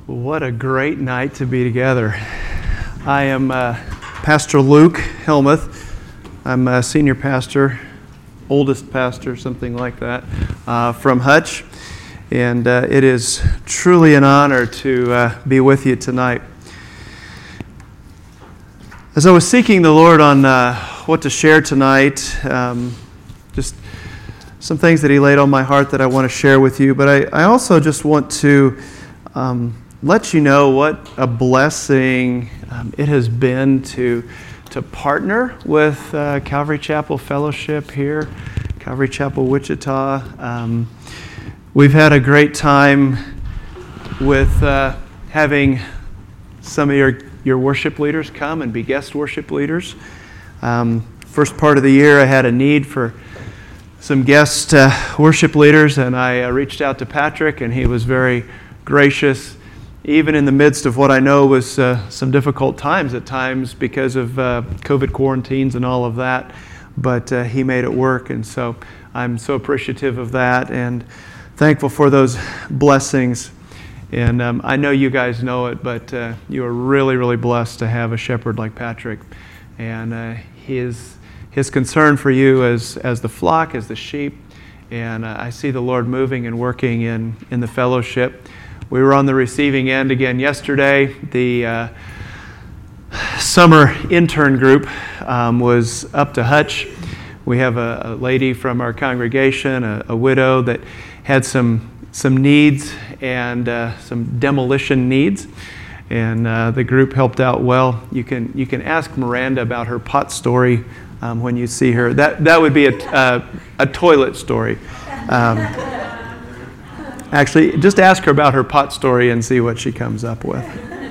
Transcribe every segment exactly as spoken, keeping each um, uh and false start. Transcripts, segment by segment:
What a great night to be together. I am uh, Pastor Luke Helmuth. I'm a senior pastor, oldest pastor, something like that, uh, from Hutch. And uh, it is truly an honor to uh, be with you tonight. As I was seeking the Lord on uh, what to share tonight, um, just some things that He laid on my heart that I want to share with you. But I, I also just want to um, let you know what a blessing um, it has been to to partner with uh, Calvary Chapel Fellowship here, Calvary Chapel Wichita. Um, we've had a great time with uh, having some of your, your worship leaders come and be guest worship leaders. Um, first part of the year, I had a need for some guest uh, worship leaders, and I uh, reached out to Patrick, and he was very gracious, even in the midst of what I know was uh, some difficult times at times because of uh, COVID quarantines and all of that. But uh, he made it work, and so I'm so appreciative of that and thankful for those blessings. And um, I know you guys know it, but uh, you are really, really blessed to have a shepherd like Patrick. And uh, his his concern for you as, as the flock, as the sheep. And uh, I see the Lord moving and working in, in the fellowship. We were on the receiving end again yesterday. The uh, summer intern group um, was up to Hutch. We have a, a lady from our congregation, a, a widow that had some some needs and uh, some demolition needs, and uh, the group helped out well. You can you can ask Miranda about her pot story um, when you see her. That that would be a uh, a toilet story. Um, Actually, just ask her about her pot story and see what she comes up with.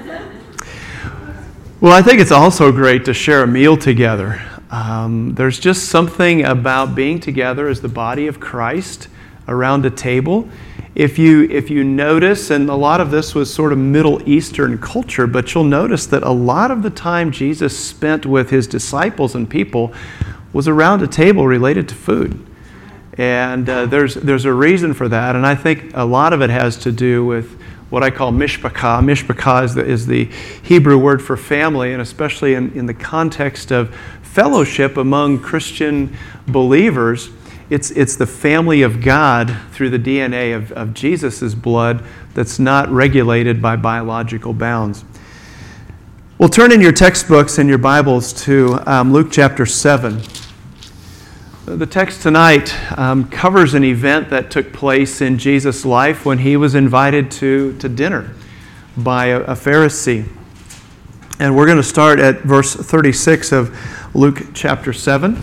Well, I think it's also great to share a meal together. Um, there's just something about being together as the body of Christ around a table. If you if you notice, and a lot of this was sort of Middle Eastern culture, but you'll notice that a lot of the time Jesus spent with His disciples and people was around a table related to food. And uh, there's there's a reason for that, and I think a lot of it has to do with what I call mishpachah. Mishpachah is the, is the Hebrew word for family, and especially in, in the context of fellowship among Christian believers, it's it's the family of God through the D N A of, of Jesus' blood that's not regulated by biological bounds. Well, turn in your textbooks and your Bibles to um, Luke chapter seven. The text tonight um, covers an event that took place in Jesus' life when He was invited to, to dinner by a, a Pharisee. And we're going to start at verse thirty-six of Luke chapter seven.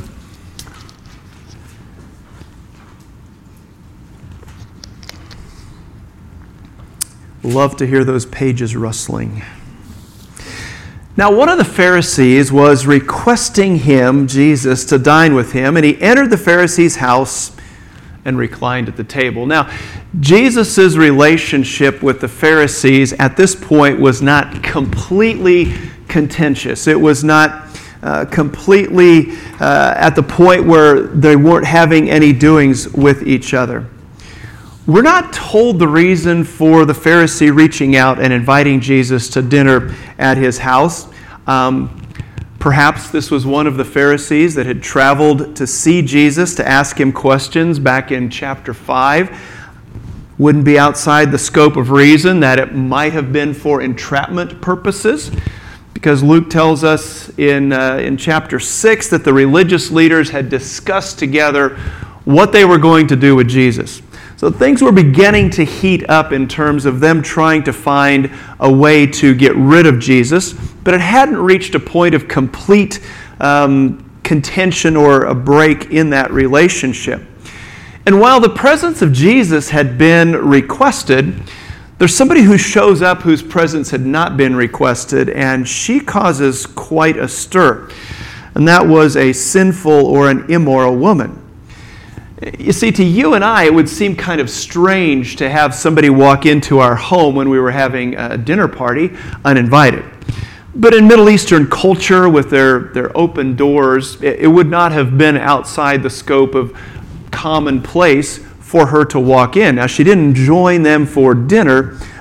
Love to hear those pages rustling. Now, one of the Pharisees was requesting him, Jesus, to dine with him, and he entered the Pharisee's house and reclined at the table. Now, Jesus' relationship with the Pharisees at this point was not completely contentious. It was not uh, completely uh, at the point where they weren't having any doings with each other. We're not told the reason for the Pharisee reaching out and inviting Jesus to dinner at his house. Um, perhaps this was one of the Pharisees that had traveled to see Jesus to ask Him questions back in chapter five. Wouldn't be outside the scope of reason that it might have been for entrapment purposes, because Luke tells us in, uh, in chapter six that the religious leaders had discussed together what they were going to do with Jesus. So things were beginning to heat up in terms of them trying to find a way to get rid of Jesus, but it hadn't reached a point of complete um, contention or a break in that relationship. And while the presence of Jesus had been requested, there's somebody who shows up whose presence had not been requested, and she causes quite a stir. And that was a sinful or an immoral woman. You see, to you and I, it would seem kind of strange to have somebody walk into our home when we were having a dinner party uninvited. But in Middle Eastern culture, with their, their open doors, it, it would not have been outside the scope of commonplace for her to walk in. Now, she didn't join them for dinner,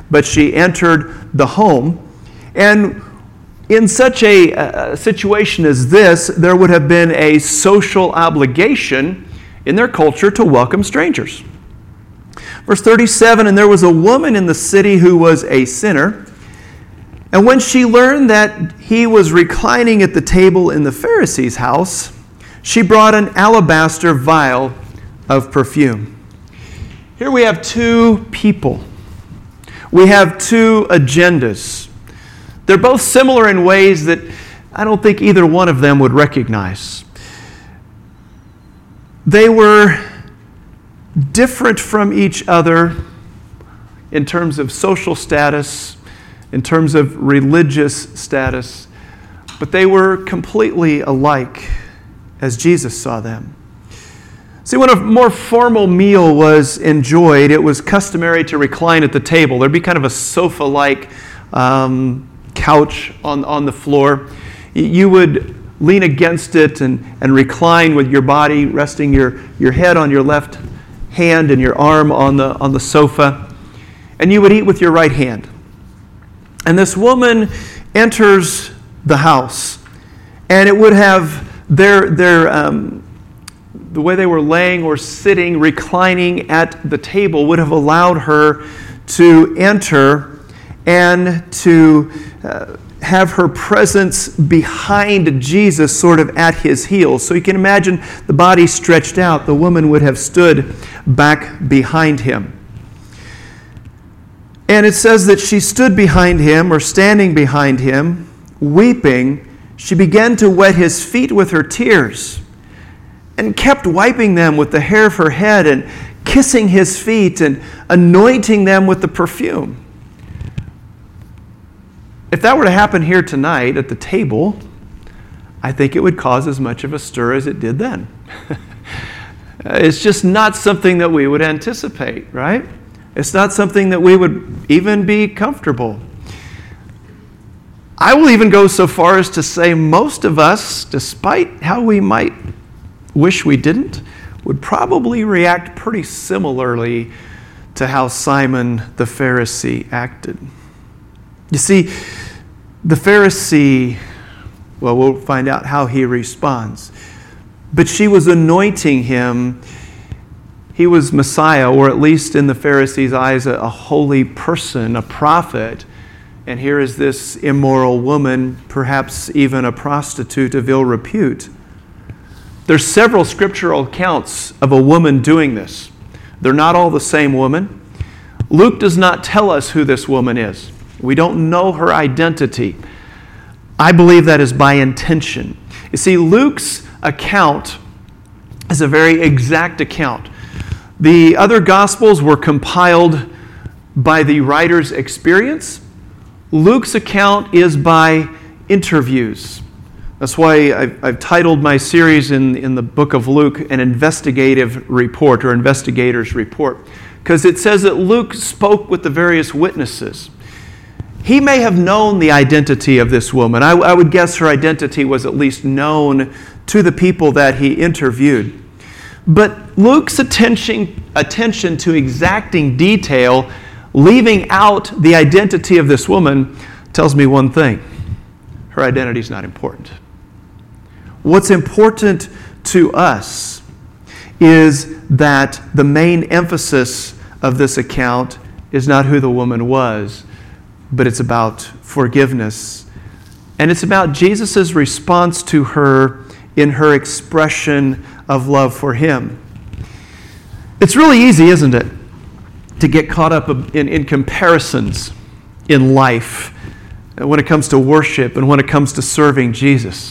but she entered the home. And in such a, a situation as this, there would have been a social obligation in their culture to welcome strangers. Verse thirty-seven, and there was a woman in the city who was a sinner. And when she learned that he was reclining at the table in the Pharisee's house, she brought an alabaster vial of perfume. Here we have two people. We have two agendas. They're both similar in ways that I don't think either one of them would recognize. They were different from each other in terms of social status, in terms of religious status, but they were completely alike as Jesus saw them. See, when a more formal meal was enjoyed, it was customary to recline at the table. There'd be kind of a sofa-like um, couch on, on the floor. You would lean against it and, and recline with your body resting your, your head on your left hand and your arm on the, on the sofa. And you would eat with your right hand. And this woman enters the house, and it would have their, their um, the way they were laying or sitting, reclining at the table would have allowed her to enter and to uh, have her presence behind Jesus, sort of at his heels. So you can imagine the body stretched out. The woman would have stood back behind him. And it says that she stood behind him, or standing behind him, weeping. She began to wet his feet with her tears and kept wiping them with the hair of her head and kissing his feet and anointing them with the perfume. If that were to happen here tonight at the table, I think it would cause as much of a stir as it did then. It's just not something that we would anticipate, right? It's not something that we would even be comfortable. I will even go so far as to say most of us, despite how we might wish we didn't, would probably react pretty similarly to how Simon the Pharisee acted. You see, the Pharisee, well, we'll find out how he responds. But she was anointing him. He was Messiah, or at least in the Pharisees' eyes, a, a holy person, a prophet. And here is this immoral woman, perhaps even a prostitute of ill repute. There's several scriptural accounts of a woman doing this. They're not all the same woman. Luke does not tell us who this woman is. We don't know her identity. I believe that is by intention. You see, Luke's account is a very exact account. The other Gospels were compiled by the writer's experience. Luke's account is by interviews. That's why I've, I've titled my series in, in the book of Luke, an investigative report or investigator's report, because it says that Luke spoke with the various witnesses. He may have known the identity of this woman. I, I would guess her identity was at least known to the people that he interviewed. But Luke's attention, attention to exacting detail, leaving out the identity of this woman, tells me one thing. Her identity is not important. What's important to us is that the main emphasis of this account is not who the woman was, but it's about forgiveness. And it's about Jesus' response to her in her expression of love for him. It's really easy, isn't it, to get caught up in, in comparisons in life when it comes to worship and when it comes to serving Jesus.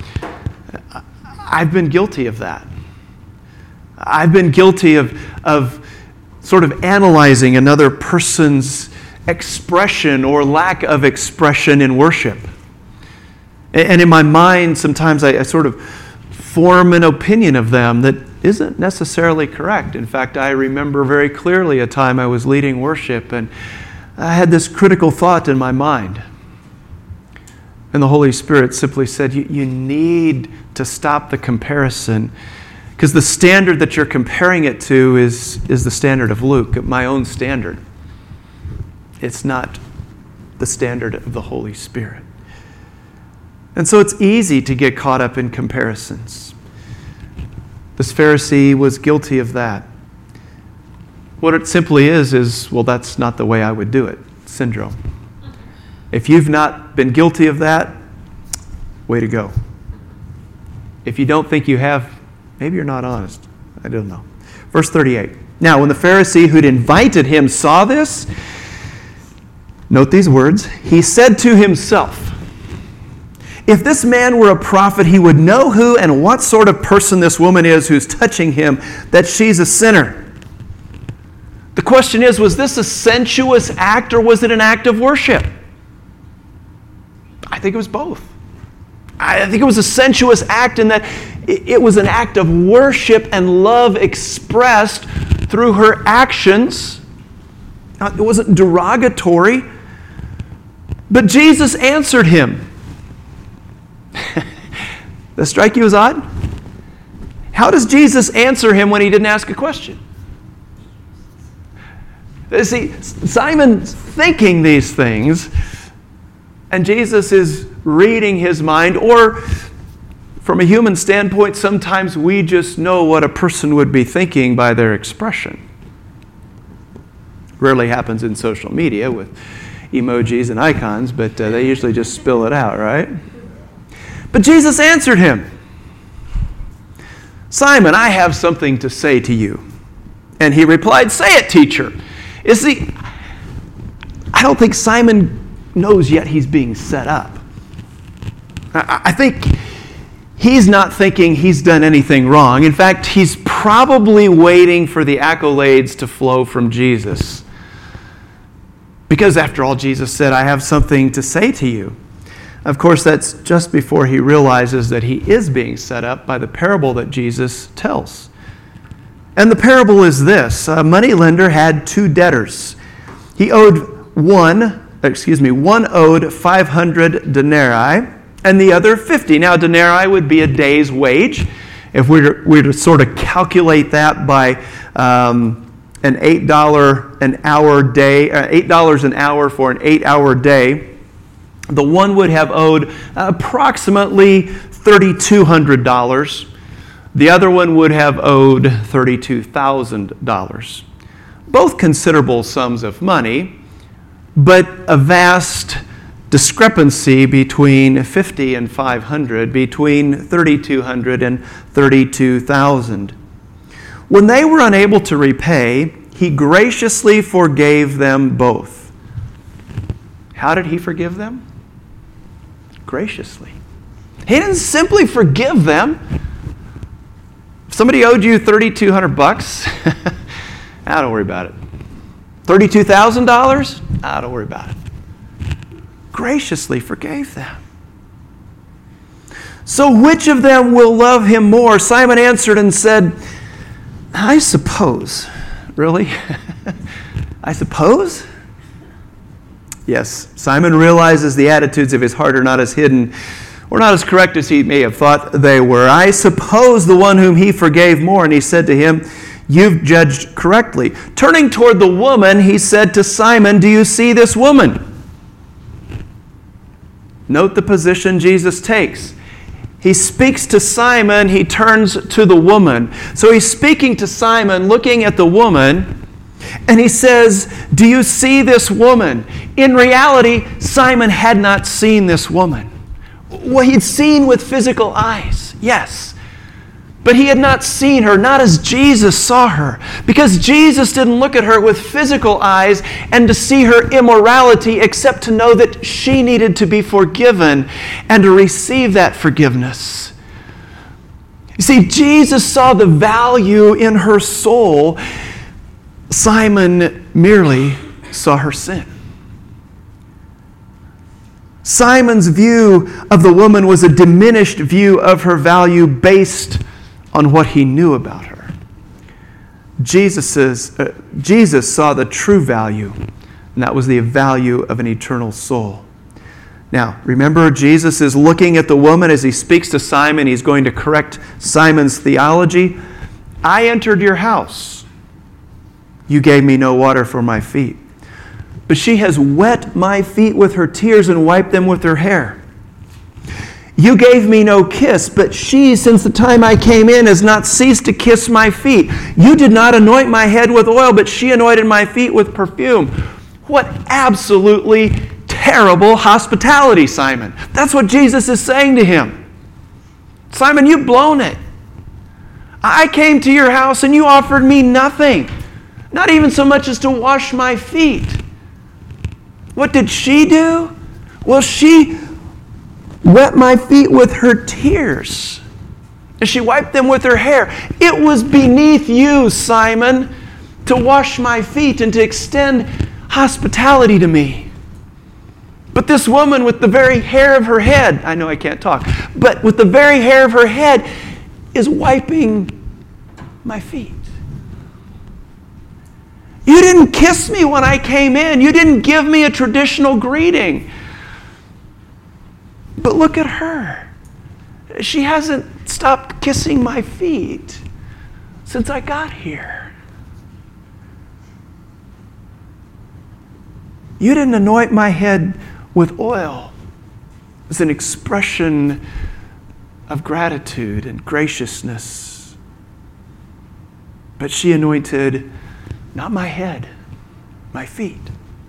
I've been guilty of that. I've been guilty of, of sort of analyzing another person's expression or lack of expression in worship. And in my mind, sometimes I, I sort of form an opinion of them that isn't necessarily correct. In fact, I remember very clearly a time I was leading worship and I had this critical thought in my mind. And the Holy Spirit simply said, you, you need to stop the comparison, because the standard that you're comparing it to is, is the standard of Luke, my own standard. It's not the standard of the Holy Spirit. And so it's easy to get caught up in comparisons. This Pharisee was guilty of that. What it simply is, is, well, that's not the way I would do it syndrome. If you've not been guilty of that, way to go. If you don't think you have, maybe you're not honest. I don't know. Verse thirty-eight. Now, when the Pharisee who'd invited him saw this, note these words, he said to himself, if this man were a prophet, he would know who and what sort of person this woman is who's touching him, that she's a sinner. The question is, was this a sensuous act or was it an act of worship? I think it was both. I think it was a sensuous act in that it was an act of worship and love expressed through her actions. It wasn't derogatory. But Jesus answered him. Does that strike you as odd? How does Jesus answer him when he didn't ask a question? See, Simon's thinking these things, and Jesus is reading his mind, or from a human standpoint, sometimes we just know what a person would be thinking by their expression. Rarely happens in social media with emojis and icons, but uh, they usually just spill it out, right? But Jesus answered him, Simon, I have something to say to you. And he replied, say it, teacher. You see, I don't think Simon knows yet he's being set up. I think he's not thinking he's done anything wrong. In fact, he's probably waiting for the accolades to flow from Jesus. Because after all, Jesus said, I have something to say to you. Of course, that's just before he realizes that he is being set up by the parable that Jesus tells. And the parable is this. A moneylender had two debtors. He owed one, excuse me, one owed five hundred denarii and the other fifty. Now, denarii would be a day's wage. If we were, we were to sort of calculate that by um, an eight dollars an hour day, uh, eight dollars an hour for an eight-hour day, the one would have owed approximately three thousand two hundred dollars. The other one would have owed thirty-two thousand dollars. Both considerable sums of money, but a vast discrepancy between fifty and five hundred, between thirty-two hundred and thirty-two thousand. When they were unable to repay, he graciously forgave them both. How did he forgive them? Graciously. He didn't simply forgive them. If somebody owed you thirty-two hundred bucks, ah, don't worry about it. thirty-two thousand dollars? Ah, don't worry about it. Graciously forgave them. So which of them will love him more? Simon answered and said, I suppose. Really? I suppose? Yes, Simon realizes the attitudes of his heart are not as hidden or not as correct as he may have thought they were. I suppose the one whom he forgave more, and he said to him, you've judged correctly. Turning toward the woman, he said to Simon, do you see this woman? Note the position Jesus takes. He speaks to Simon, he turns to the woman. So he's speaking to Simon, looking at the woman, and he says, do you see this woman? In reality, Simon had not seen this woman. Well, he'd seen with physical eyes, yes. But he had not seen her, not as Jesus saw her. Because Jesus didn't look at her with physical eyes and to see her immorality, except to know that she needed to be forgiven and to receive that forgiveness. You see, Jesus saw the value in her soul. Simon merely saw her sin. Simon's view of the woman was a diminished view of her value based on what he knew about her. Jesus's, uh, Jesus saw the true value, and that was the value of an eternal soul. Now, remember, Jesus is looking at the woman as he speaks to Simon. He's going to correct Simon's theology. I entered your house. You gave me no water for my feet. but she has wet my feet with her tears and wiped them with her hair. You gave me no kiss, but she, since the time I came in, has not ceased to kiss my feet. You did not anoint my head with oil, but she anointed my feet with perfume. What absolutely terrible hospitality, Simon. That's what Jesus is saying to him. Simon, you've blown it. I came to your house and you offered me nothing. Not even so much as to wash my feet. What did she do? Well, she wet my feet with her tears, and she wiped them with her hair. It was beneath you, Simon, to wash my feet and to extend hospitality to me. But this woman with the very hair of her head, I know I can't talk, but with the very hair of her head is wiping my feet. You didn't kiss me when I came in. You didn't give me a traditional greeting. But look at her. She hasn't stopped kissing my feet since I got here. You didn't anoint my head with oil as an expression of gratitude and graciousness. But she anointed not my head, my feet.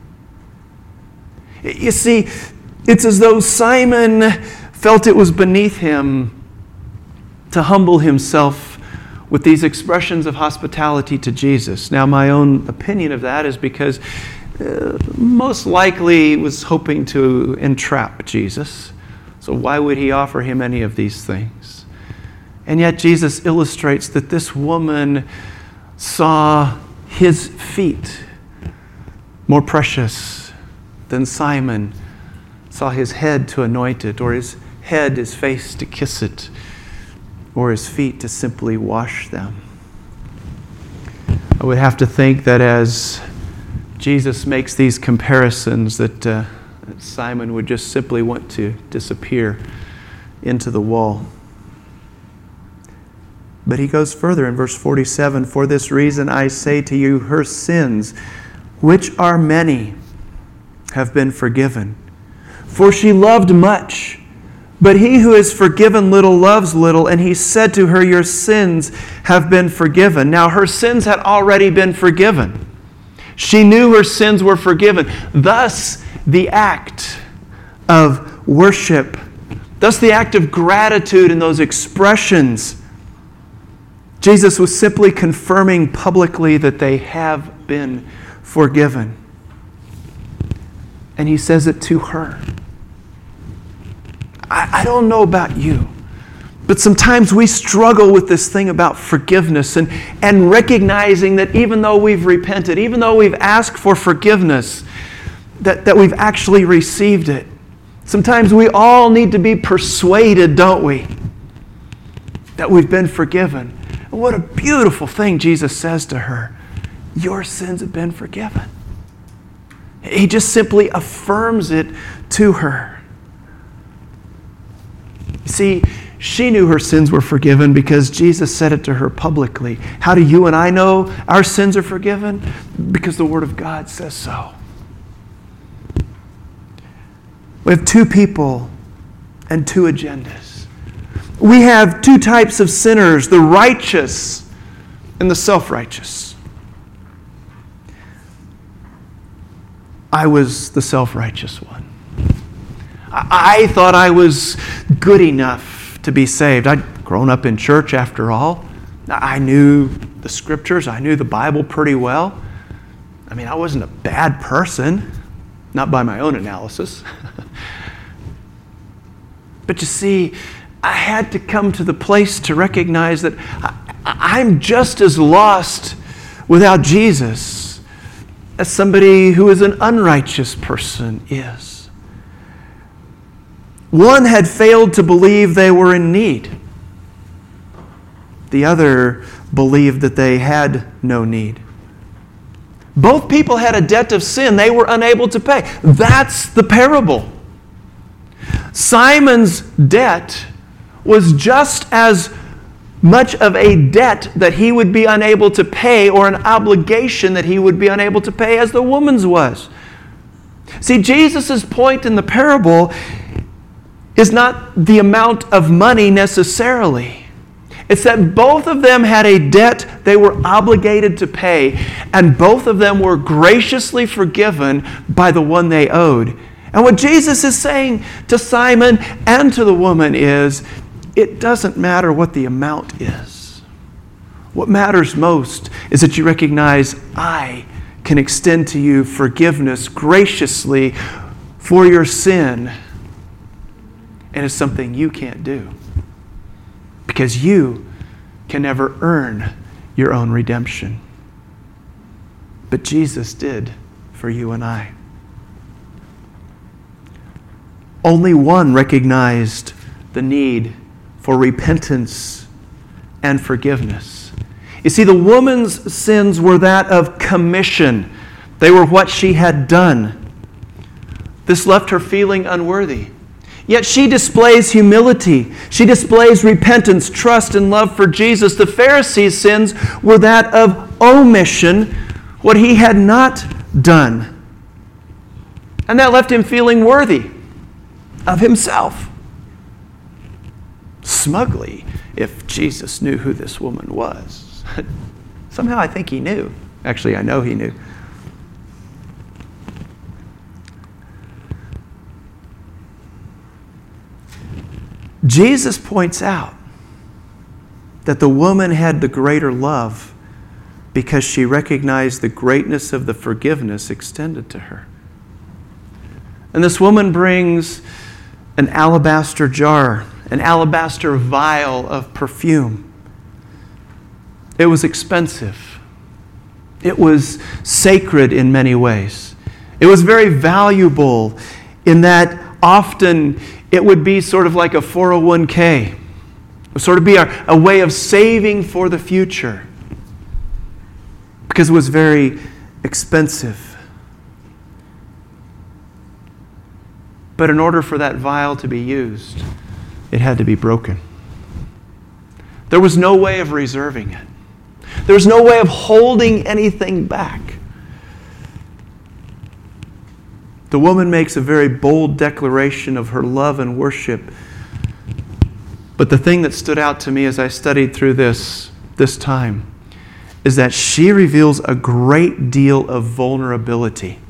You see, it's as though Simon felt it was beneath him to humble himself with these expressions of hospitality to Jesus. Now, my own opinion of that is because uh, most likely he was hoping to entrap Jesus. So why would he offer him any of these things? And yet Jesus illustrates that this woman saw his feet more precious than Simon saw his head to anoint it, or his head, his face to kiss it, or his feet to simply wash them. I would have to think that as Jesus makes these comparisons, that, uh, that Simon would just simply want to disappear into the wall. But he goes further in verse forty-seven, for this reason I say to you, her sins, which are many, have been forgiven. For she loved much, but he who is forgiven little loves little. And he said to her, your sins have been forgiven. Now her sins had already been forgiven. She knew her sins were forgiven. Thus the act of worship, thus the act of gratitude in those expressions, Jesus was simply confirming publicly that they have been forgiven. And he says it to her. I, I don't know about you, but sometimes we struggle with this thing about forgiveness and, and recognizing that even though we've repented, even though we've asked for forgiveness, that, that we've actually received it. Sometimes we all need to be persuaded, don't we, that we've been forgiven. And what a beautiful thing Jesus says to her. Your sins have been forgiven. He just simply affirms it to her. You see, she knew her sins were forgiven because Jesus said it to her publicly. How do you and I know our sins are forgiven? Because the Word of God says so. We have two people and two agendas. We have two types of sinners, the righteous and the self-righteous. I was the self-righteous one. I thought I was good enough to be saved. I'd grown up in church after all. I knew the scriptures. I knew the Bible pretty well. I mean, I wasn't a bad person, not by my own analysis. But you see, I had to come to the place to recognize that I'm just as lost without Jesus as somebody who is an unrighteous person is. One had failed to believe they were in need. The other believed that they had no need. Both people had a debt of sin they were unable to pay. That's the parable. Simon's debt was just as much of a debt that he would be unable to pay, or an obligation that he would be unable to pay, as the woman's was. See, Jesus' point in the parable is not the amount of money necessarily. It's that both of them had a debt they were obligated to pay, and both of them were graciously forgiven by the one they owed. And what Jesus is saying to Simon and to the woman is, it doesn't matter what the amount is. What matters most is that you recognize, I can extend to you forgiveness graciously for your sin. And it's something you can't do, because you can never earn your own redemption. But Jesus did for you and I. Only one recognized the need for repentance and forgiveness. You see, the woman's sins were that of commission. They were what she had done. This left her feeling unworthy. Yet she displays humility. She displays repentance, trust, and love for Jesus. The Pharisees' sins were that of omission, what he had not done. And that left him feeling worthy of himself. Smugly, if Jesus knew who this woman was. Somehow I think he knew. Actually, I know he knew. Jesus points out that the woman had the greater love because she recognized the greatness of the forgiveness extended to her. And this woman brings an alabaster jar, an alabaster vial of perfume. It was expensive. It was sacred in many ways. It was very valuable in that often it would be sort of like a four oh one k. It would sort of be a, a way of saving for the future, because it was very expensive. But in order for that vial to be used, it had to be broken. There was no way of reserving it. There was no way of holding anything back. The woman makes a very bold declaration of her love and worship. But the thing that stood out to me as I studied through this, this time is that she reveals a great deal of vulnerability.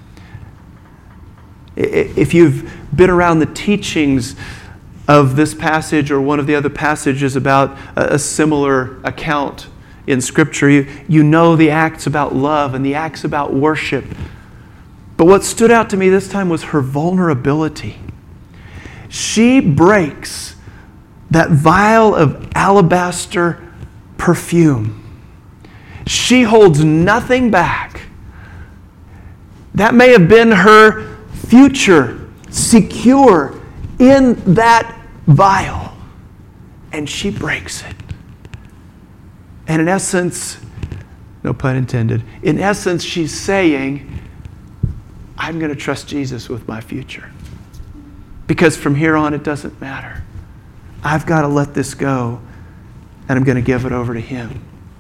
If you've been around the teachings of this passage or one of the other passages about a similar account in Scripture, you, you know the acts about love and the acts about worship. But what stood out to me this time was her vulnerability. She breaks that vial of alabaster perfume. She holds nothing back. That may have been her future secure in that vial. And she breaks it. And in essence, no pun intended, in essence, she's saying, I'm going to trust Jesus with my future. Because from here on, it doesn't matter. I've got to let this go, and I'm going to give it over to Him.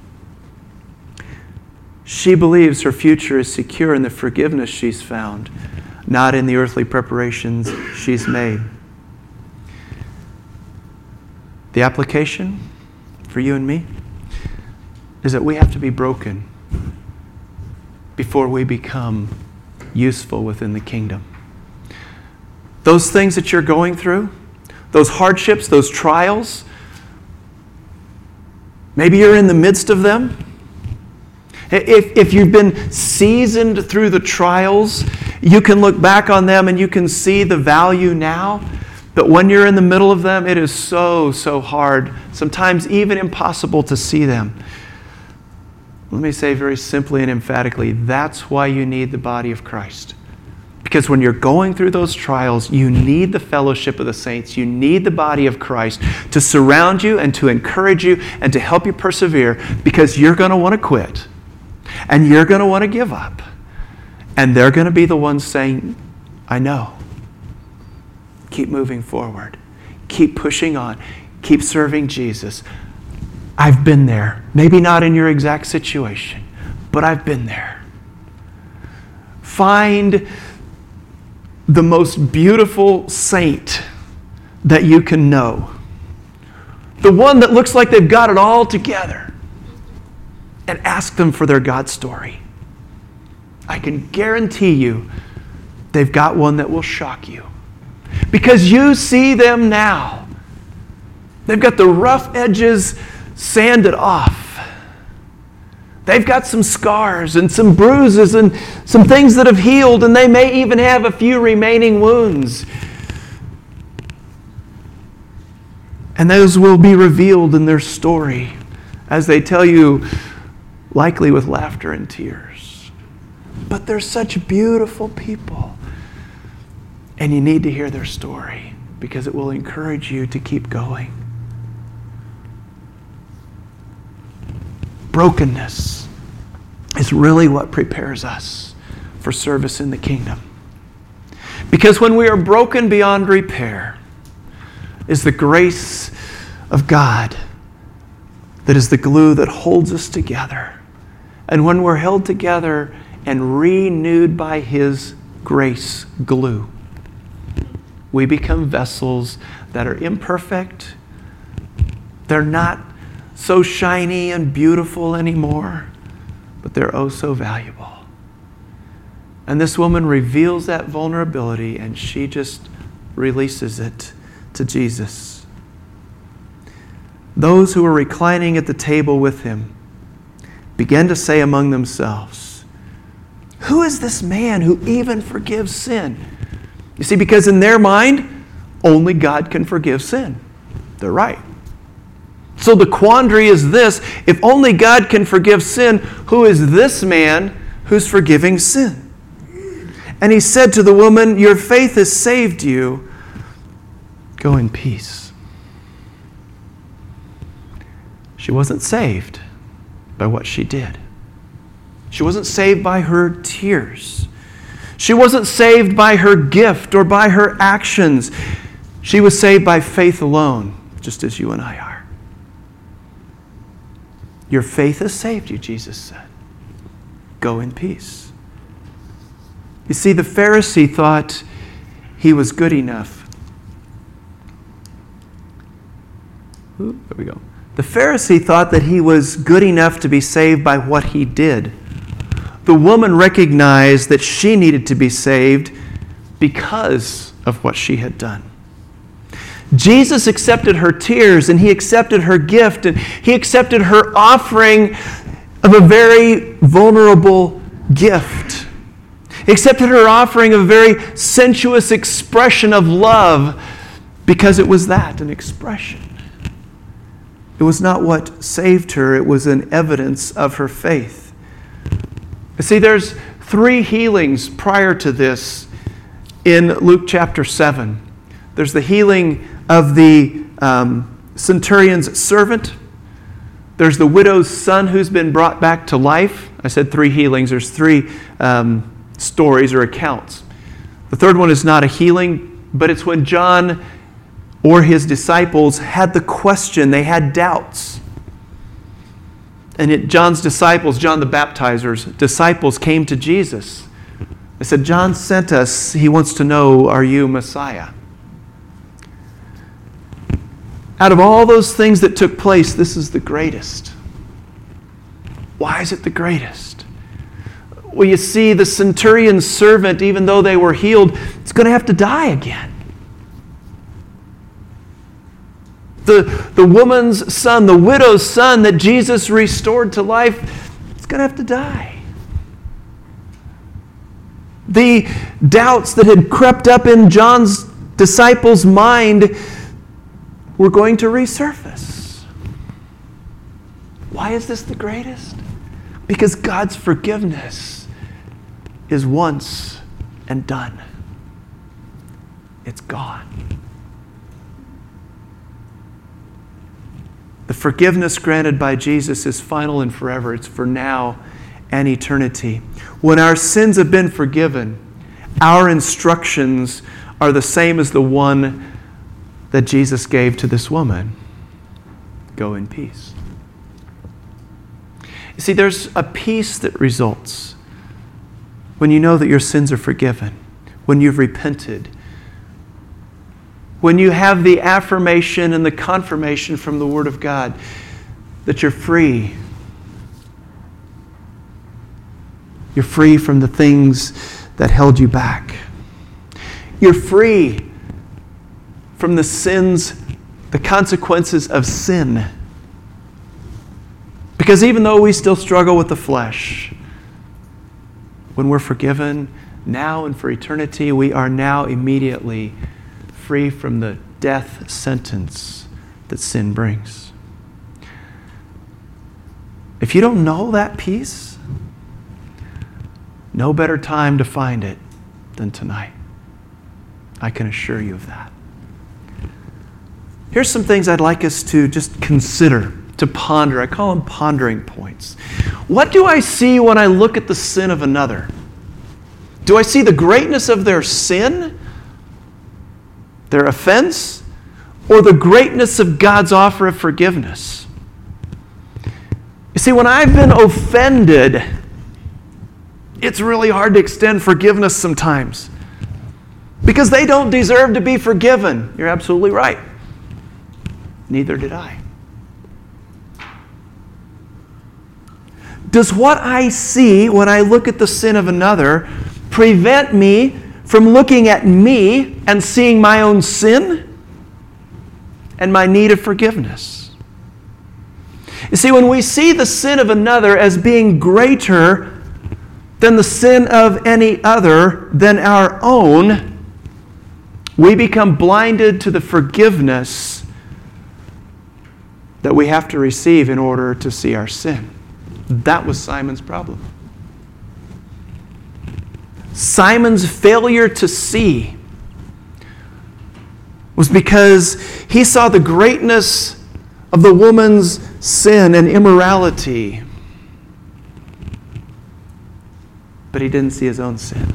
She believes her future is secure in the forgiveness she's found, not in the earthly preparations she's made. The application for you and me is that we have to be broken before we become useful within the kingdom. Those things that you're going through, those hardships, those trials, maybe you're in the midst of them. If, if you've been seasoned through the trials, you can look back on them and you can see the value now. But when you're in the middle of them, it is so, so hard, sometimes even impossible to see them. Let me say very simply and emphatically, that's why you need the body of Christ. Because when you're going through those trials, you need the fellowship of the saints. You need the body of Christ to surround you and to encourage you and to help you persevere, because you're going to want to quit. And you're going to want to give up. And they're going to be the ones saying, I know. Keep moving forward. Keep pushing on. Keep serving Jesus. I've been there. Maybe not in your exact situation, but I've been there. Find the most beautiful saint that you can know. The one that looks like they've got it all together. And ask them for their God story. I can guarantee you they've got one that will shock you. Because you see them now. They've got the rough edges sanded off. They've got some scars and some bruises and some things that have healed, and they may even have a few remaining wounds. And those will be revealed in their story as they tell you, likely with laughter and tears. But they're such beautiful people. And you need to hear their story because it will encourage you to keep going. Brokenness is really what prepares us for service in the kingdom. Because when we are broken beyond repair, is the grace of God that is the glue that holds us together. And when we're held together and renewed by His grace glue, we become vessels that are imperfect. They're not so shiny and beautiful anymore, but they're oh so valuable. And this woman reveals that vulnerability, and she just releases it to Jesus. Those who were reclining at the table with him began to say among themselves, "Who is this man who even forgives sin?" You see, because in their mind, only God can forgive sin. They're right. So the quandary is this: if only God can forgive sin, who is this man who's forgiving sin? And he said to the woman, "Your faith has saved you. Go in peace." She wasn't saved by what she did. She wasn't saved by her tears. She wasn't saved by her gift or by her actions. She was saved by faith alone, just as you and I are. Your faith has saved you, Jesus said. Go in peace. You see, the Pharisee thought he was good enough. Ooh, there we go. The Pharisee thought that he was good enough to be saved by what he did. The woman recognized that she needed to be saved because of what she had done. Jesus accepted her tears, and He accepted her gift, and He accepted her offering of a very vulnerable gift. He accepted her offering of a very sensuous expression of love because it was that, an expression. It was not what saved her, it was an evidence of her faith. You see, there's three healings prior to this in Luke chapter seven. There's the healing of the um, centurion's servant. There's the widow's son who's been brought back to life. I said three healings. There's three um, stories or accounts. The third one is not a healing, but it's when John or his disciples had the question, they had doubts. And it, John's disciples, John the Baptizer's disciples came to Jesus. They said, "John sent us. He wants to know, are you Messiah?" Out of all those things that took place, this is the greatest. Why is it the greatest? Well, you see, the centurion's servant, even though they were healed, is going to have to die again. The, the woman's son, the widow's son that Jesus restored to life, is going to have to die. The doubts that had crept up in John's disciples' mind were going to resurface. Why is this the greatest? Because God's forgiveness is once and done. It's gone. The forgiveness granted by Jesus is final and forever. It's for now and eternity. When our sins have been forgiven, our instructions are the same as the one that Jesus gave to this woman. Go in peace. You see, there's a peace that results when you know that your sins are forgiven. when you've repented, when you have the affirmation and the confirmation from the Word of God that you're free. You're free from the things that held you back. You're free from the sins, the consequences of sin. Because even though we still struggle with the flesh, when we're forgiven, now and for eternity, we are now immediately free from the death sentence that sin brings. If you don't know that peace, no better time to find it than tonight. I can assure you of that. Here's some things I'd like us to just consider, to ponder. I call them pondering points. What do I see when I look at the sin of another? Do I see the greatness of their sin, their offense, or the greatness of God's offer of forgiveness? You see, when I've been offended, it's really hard to extend forgiveness sometimes because they don't deserve to be forgiven. You're absolutely right. Neither did I. Does what I see when I look at the sin of another prevent me from looking at me and seeing my own sin and my need of forgiveness? You see, when we see the sin of another as being greater than the sin of any other than our own, we become blinded to the forgiveness that we have to receive in order to see our sin. That was Simon's problem. Simon's failure to see was because he saw the greatness of the woman's sin and immorality, but he didn't see his own sin.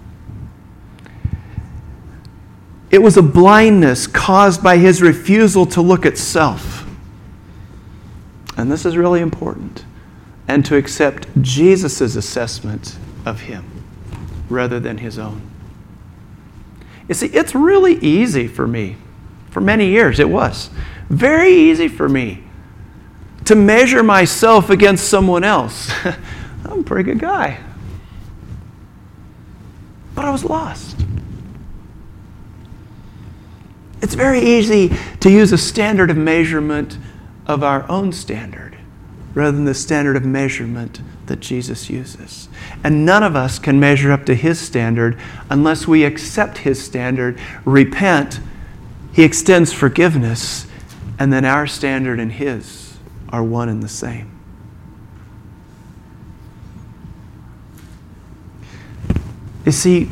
It was a blindness caused by his refusal to look at self. And this is really important. And to accept Jesus' assessment of him rather than his own. You see, it's really easy for me. For many years it was. Very easy for me to measure myself against someone else. I'm a pretty good guy. But I was lost. It's very easy to use a standard of measurement of our own standard rather than the standard of measurement that Jesus uses. And none of us can measure up to his standard unless we accept his standard, repent, he extends forgiveness, and then our standard and his are one and the same. You see,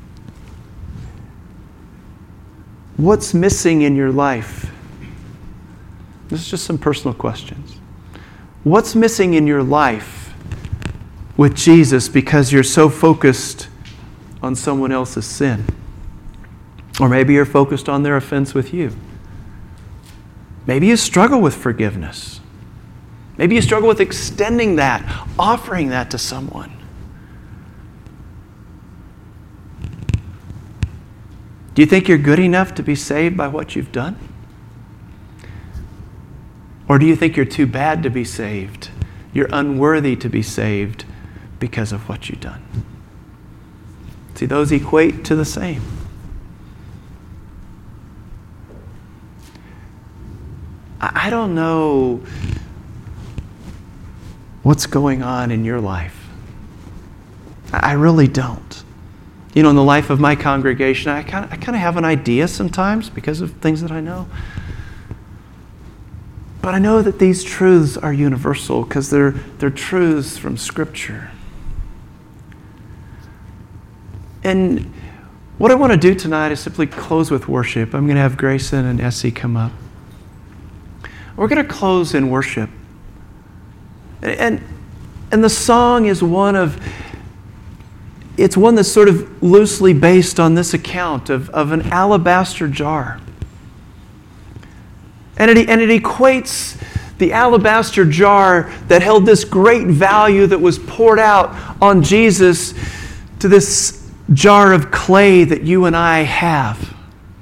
what's missing in your life? This is just some personal questions. What's missing in your life with Jesus because you're so focused on someone else's sin? Or maybe you're focused on their offense with you. Maybe you struggle with forgiveness. Maybe you struggle with extending that, offering that to someone. Do you think you're good enough to be saved by what you've done? Or do you think you're too bad to be saved? You're unworthy to be saved because of what you've done. See, those equate to the same. I don't know what's going on in your life. I really don't. You know, in the life of my congregation, I kind of I kind of have an idea sometimes because of things that I know. But I know that these truths are universal because they're, they're truths from Scripture. And what I want to do tonight is simply close with worship. I'm going to have Grayson and Essie come up. We're going to close in worship. And, and the song is one of, it's one that's sort of loosely based on this account of, of an alabaster jar. And it, and it equates the alabaster jar that held this great value that was poured out on Jesus to this jar of clay that you and I have.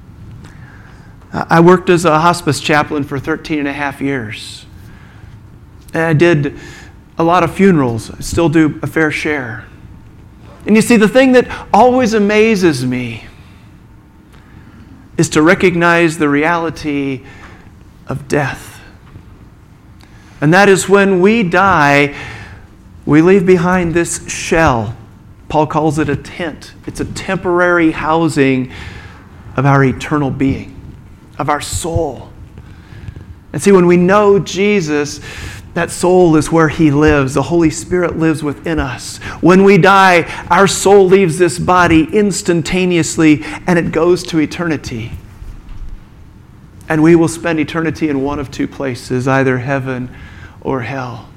I worked as a hospice chaplain for thirteen and a half years. And I did a lot of funerals. I still do a fair share. And you see, the thing that always amazes me is to recognize the reality of death. And that is when we die, we leave behind this shell. Paul calls it a tent. It's a temporary housing of our eternal being, of our soul. And see, when we know Jesus, that soul is where He lives. The Holy Spirit lives within us. When we die, our soul leaves this body instantaneously and it goes to eternity. And we will spend eternity in one of two places, either heaven or hell.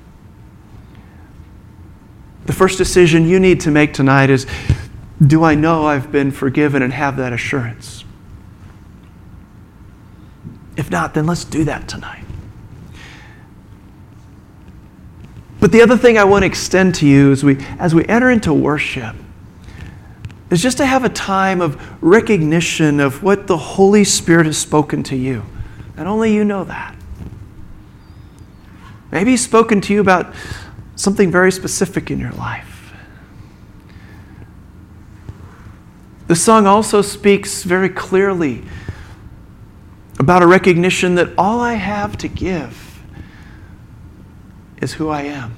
The first decision you need to make tonight is, do I know I've been forgiven and have that assurance? If not, then let's do that tonight. But the other thing I want to extend to you as we, as we enter into worship is just to have a time of recognition of what the Holy Spirit has spoken to you. And only you know that. Maybe He's spoken to you about something very specific in your life. The song also speaks very clearly about a recognition that all I have to give is who I am.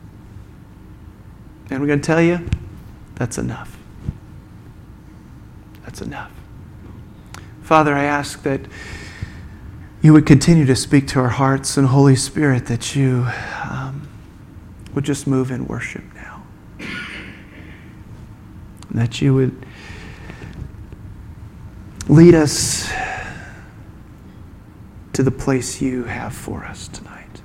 And we're going to tell you, that's enough. That's enough. Father, I ask that you would continue to speak to our hearts, and Holy Spirit, that you um, would just move in worship now. And that you would lead us to the place you have for us tonight.